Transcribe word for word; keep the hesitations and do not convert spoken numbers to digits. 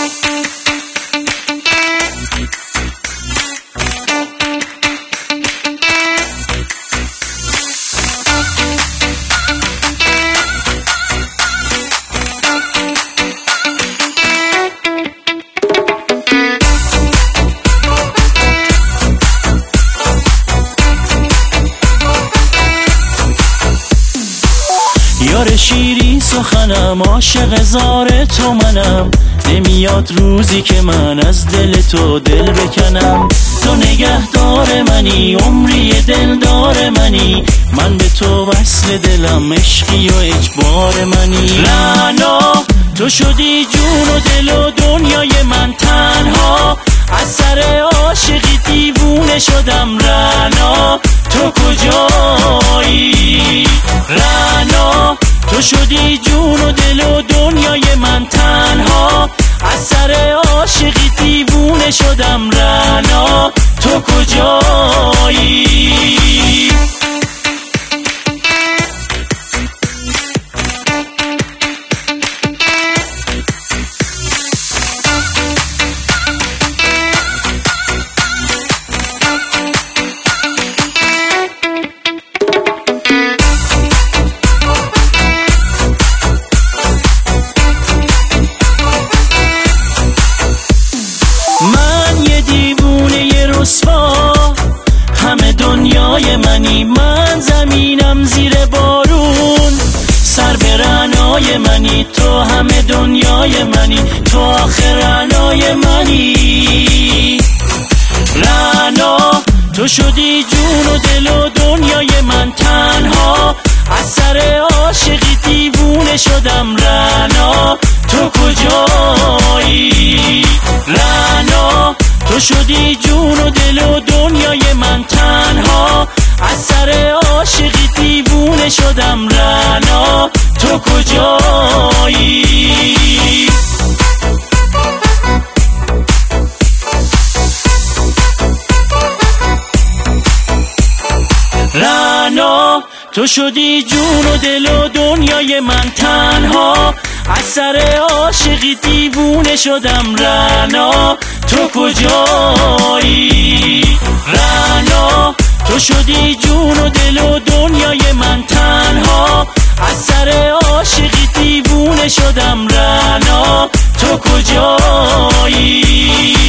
یار شیرین سخنم، عاشق زار تو منم، نمیاد روزی که من از دل تو دل بکنم. تو نگهدار منی، عمری دلدار منی، من به تو وصل دلم، عشقی و اجبار منی. رعنا تو شدی جون و دل و دنیای من، تنها از سر عاشقی دیوونه شدم. رعنا تو کجایی؟ رعنا تو شدی جون و دل و دنیای من، تنها از سر عاشقی دیوونه شدم. رعنا تو کجایی؟ همه دنیای منی، من زمینم زیر بارون، سر به رعنای منی. تو همه دنیای منی، تو آخر رعنای منی. رعنا تو شدی جون و دل و دنیای من، تنها از سر عاشقی دیوونه شدم. رعنا تو کجایی؟ رعنا تو شدی جون و دل و دنیای من، تنها از سر عاشقی دیوونه شدم. رعنا تو کجایی؟ رعنا تو شدی جون و دل و دنیای من، تنها از سر عاشقی دیوونه شدم. رعنا تو کجایی؟ رعنا تو شدی جون و دل و دنیای من، تنها از سر عاشقی دیوونه شدم. رعنا تو کجایی؟